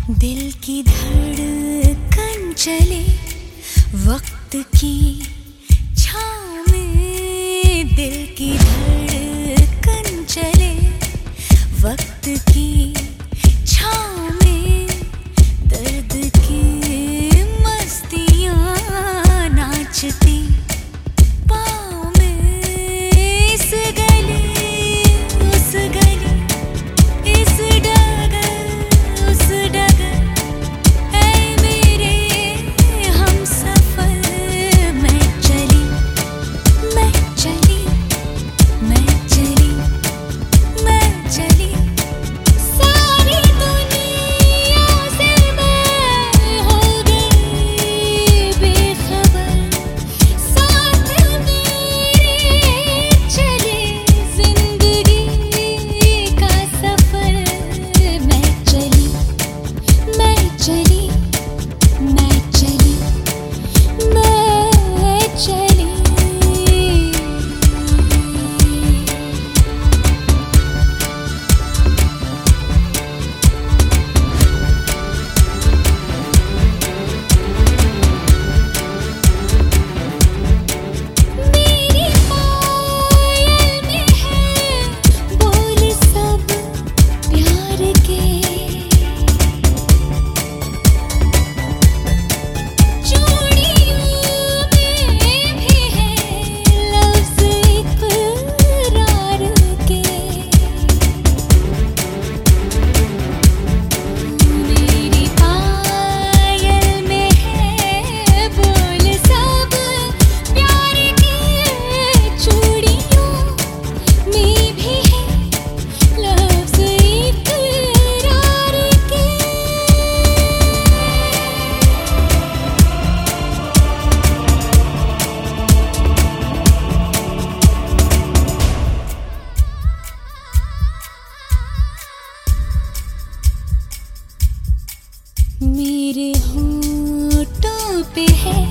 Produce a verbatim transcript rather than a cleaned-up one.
दिल की धड़कन चले वक्त की छाँव में, दिल की धड़कन चले वक्त की छाँव में, दर्द की मस्तियाँ नाचती पाँव में, इस गली उस गली, इस डगर उस डगर, ऐ मेरे हमसफर, मैं चली मैं चली मैं चली मैं चली, सारी दुनिया से मैं हो गई बेखबर, साथ मेरे चले जिंदगी का सफर, मैं चली मैं चली मैं चली मैं चली। मेरी पायल में है बोल सब प्यार के, चूड़ियों में भी है लफ्ज़ इक़रार के, मेरी पायल में है बोल सब प्यार के, चूड़ियों में भी है लफ्ज़ इक़रार के। मेरे होठों पे है